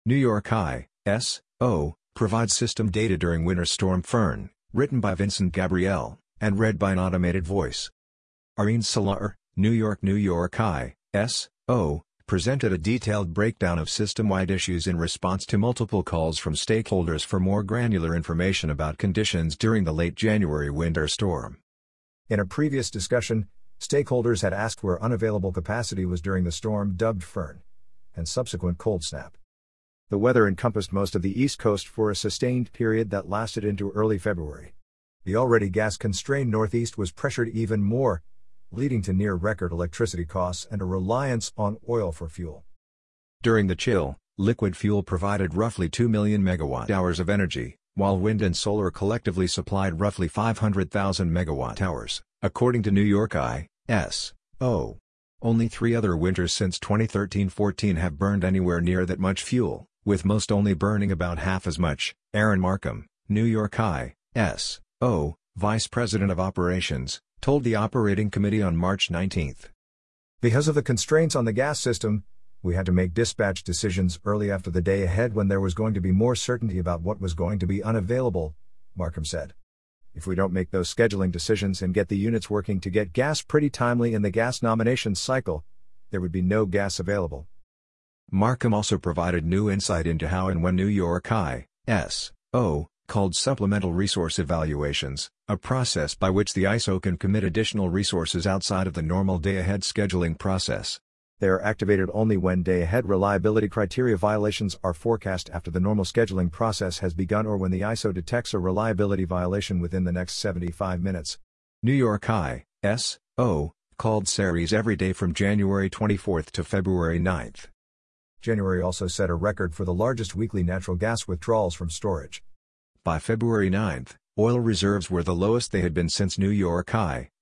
New York I.S.O. provides system data during Winter Storm Fern, written by Vincent Gabriel, and read by an automated voice. Irene Salar, New York I.S.O. presented a detailed breakdown of system-wide issues in response to multiple calls from stakeholders for more granular information about conditions during the late January winter storm. In a previous discussion, stakeholders had asked where unavailable capacity was during the storm dubbed Fern and subsequent cold snap. The weather encompassed most of the East Coast for a sustained period that lasted into early February. The already gas-constrained Northeast was pressured even more, leading to near-record electricity costs and a reliance on oil for fuel. During the chill, liquid fuel provided roughly 2 million megawatt-hours of energy, while wind and solar collectively supplied roughly 500,000 megawatt-hours, according to New York I.S.O. Only 3 other winters since 2013-14 have burned anywhere near that much fuel, with most only burning about half as much. Aaron Markham, New York I.S.O. Vice President of Operations, told the Operating Committee on March 19. Because of the constraints on the gas system, we had to make dispatch decisions early after the day ahead when there was going to be more certainty about what was going to be unavailable, Markham said. If we don't make those scheduling decisions and get the units working to get gas pretty timely in the gas nomination cycle, there would be no gas available. Markham also provided new insight into how and when New York I.S.O. called supplemental resource evaluations, a process by which the ISO can commit additional resources outside of the normal day-ahead scheduling process. They are activated only when day-ahead reliability criteria violations are forecast after the normal scheduling process has begun or when the ISO detects a reliability violation within the next 75 minutes. New York I.S.O. called SERIs every day from January 24 to February 9. January also set a record for the largest weekly natural gas withdrawals from storage. By February 9, oil reserves were the lowest they had been since New York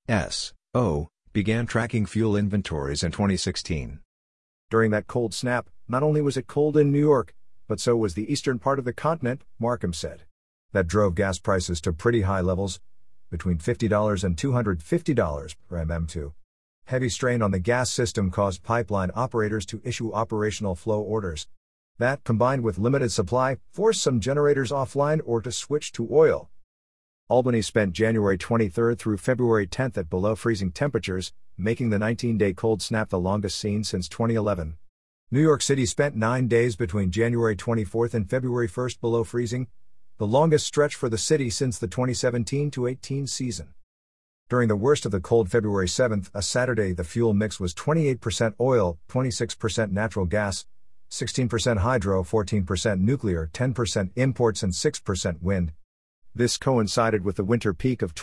I.S.O. began tracking fuel inventories in 2016. During that cold snap, not only was it cold in New York, but so was the eastern part of the continent, Markham said. That drove gas prices to pretty high levels, between $50 and $250 per MM2. Heavy strain on the gas system caused pipeline operators to issue operational flow orders. That, combined with limited supply, forced some generators offline or to switch to oil. Albany spent January 23 through February 10 at below freezing temperatures, making the 19-day cold snap the longest seen since 2011. New York City spent 9 days between January 24 and February 1 below freezing, the longest stretch for the city since the 2017-18 season. During the worst of the cold February 7, a Saturday, the fuel mix was 28% oil, 26% natural gas, 16% hydro, 14% nuclear, 10% imports and 6% wind. This coincided with the winter peak of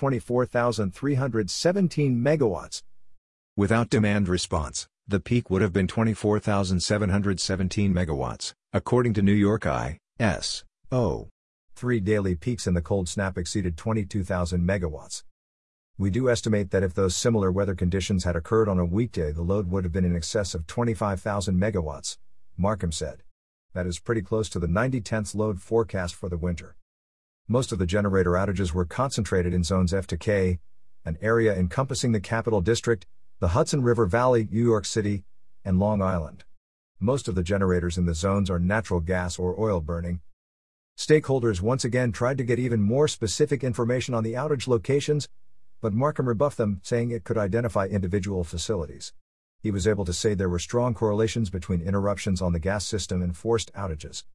24,317 megawatts. Without demand response, the peak would have been 24,717 megawatts, according to New York I.S.O. 3 daily peaks in the cold snap exceeded 22,000 megawatts. We do estimate that if those similar weather conditions had occurred on a weekday, the load would have been in excess of 25,000 megawatts, Markham said. That is pretty close to the 90/10 load forecast for the winter. Most of the generator outages were concentrated in zones F to K, an area encompassing the Capital District, the Hudson River Valley, New York City, and Long Island. Most of the generators in the zones are natural gas or oil burning. Stakeholders once again tried to get even more specific information on the outage locations, but Markham rebuffed them, saying it could identify individual facilities. He was able to say there were strong correlations between interruptions on the gas system and forced outages.